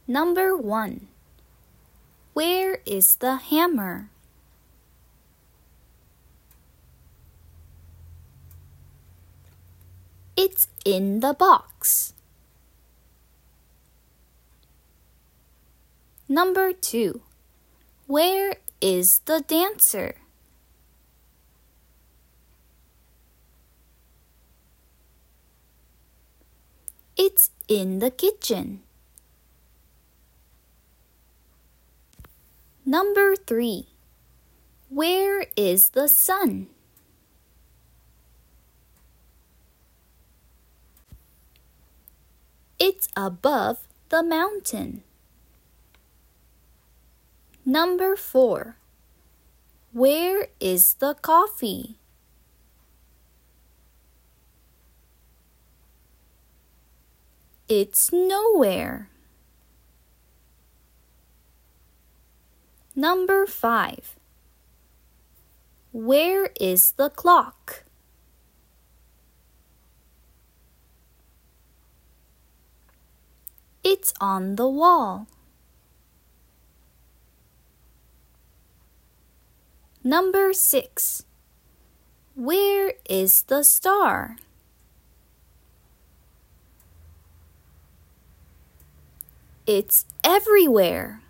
Number 1. Where is the hammer? It's in the box. Number 2. Where is the dancer? It's in the kitchen. Number 3. Where is the sun? It's above the mountain. Number 4. Where is the coffee? It's nowhere. Number 5. Where is the clock? It's on the wall. Number 6. Where is the star? It's everywhere.